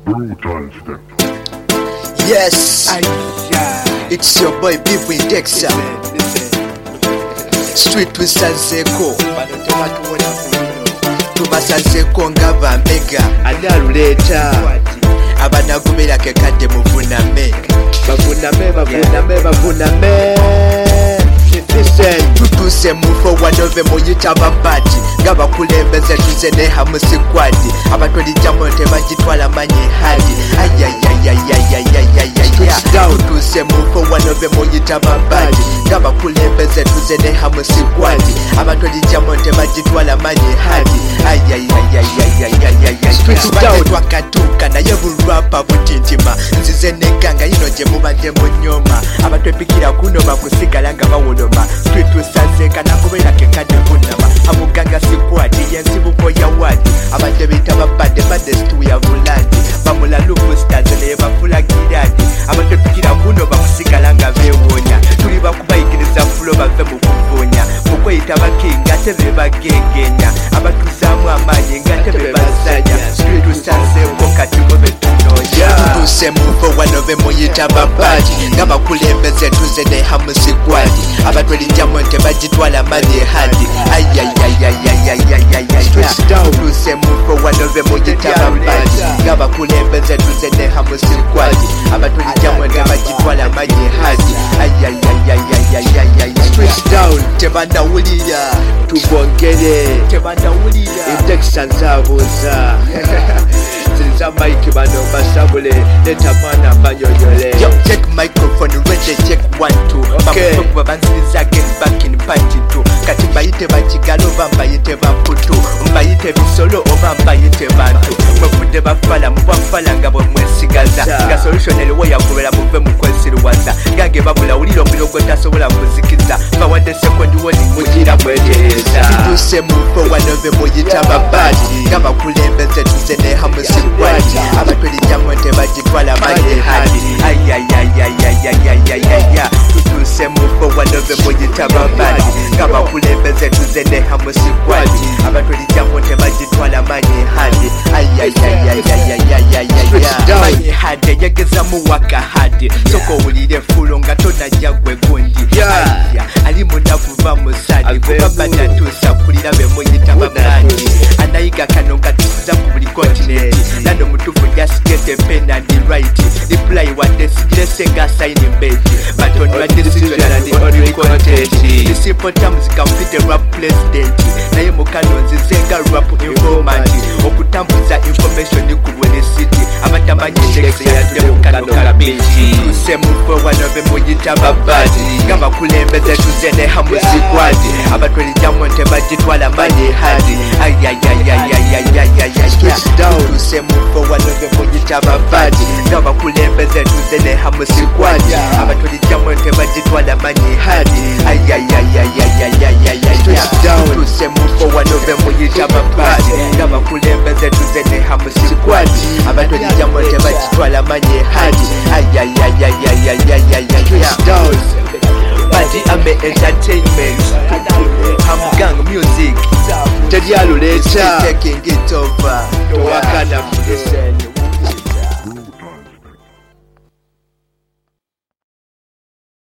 Yes, it's your boy Bibu Indexa. Street with Sanzeko. Tubasanzeko nga bambega analuleta abanagumira kekadde muvuname bavuname. tutuse mufo wanove muyita babati nga bakulembeze tuze ne hamusikwadi abatwalijjamu tebagitwala manyi hadi tutuse mufo wanove muyita babati nga bakulembeze tuze ne hamusikwadi abatwalijjamu tebagitwala manyi hadi twakatuuka naye bulwapa butintima nzize neganga yino gye mubadde munyoma abatwepikira kuno bakusigala nga bawoloma twetusazeeka nakubeera kekadde kunama amuganga sikwadi yensibuko ya wadi abadde biyita babadde situya bulandi bamula lupustars naye bafulagiradi abatwepikira kuno bakusigala nga beewonya tuli bakubayigiriza fulo bave mu kuvunya mukweyita bakinga ate be bagengenya abatuzaamu amaanyi nga ate be bazanya twetusazeeko kati mwe betunonya tutuse mufo wanove muyita babati nga bakulembeze tuze ne hamusikwadi abatwalijjamu tebagitwala manyi hadi tutuse mufo wanove muyita babati nga bakulembeze tuze ne hamusikwadi abatwalijjamu tebagitwala manyi hadi tebanawulira tubongere tebanawulira Indexa nzabuuza ziriza mike bano basabule leta mwana banyonyole. Yo, check microphone ready, check 1 2 bakuba banziriza again back in party 2 kati mbayite bakigalo bambayite baputu mbayite bisolo oba mbayite bantu mwefudde bafala mubwafala nga bwe mwesigaza nga solution eliwo yakubera muve mu kwesirwaza gange babula uliro omuliro gwetasobola kuzikiza bawadde sekondi woni mugira mwetereeza tutuse mufo wanove muyita babati nga bakulembeze tuze ne hamusikwadi abatwalijjamu tebagitwala manyi hadi tutuse mufo wanove muyita babati nga bakulembeze tuze ne hamusikwadi abatwalijjamu tebagitwala manyi hadi manyi hadi yegezamu waka hadi soko owulire fulo nga tonajja gwe gundi ali munavuva musadi kuba badatuusa kulira be muyita babati anayiga kano nga tusiza ku buli kontinenti nano mutufu just get a pen and write reply wadde sigirese nga signing page but on your decision and the only content the simple terms can fit a rap president naye mukano nzizenga rap informant okutambuza information ku bwene city abatamanyi index yadde mukano kalabiji tuse mufo wanove muyita babati nga bakulembeze tuze ne hamusikwadi abatwalijjamu tebagitwala manyi hadi tutuse mufo wanove muyita babati nga bakulembeze tuze ne hamusikwadi abatwalijjamu tebagitwala manyi hadi tutuse mufo wanove muyita babati nga bakulembeze tuze ne hamusikwadi abatwalijjamu tebagitwala manyi hadi Party Ame Entertainment Hamgang Music teryaluleta taking it over towakana listen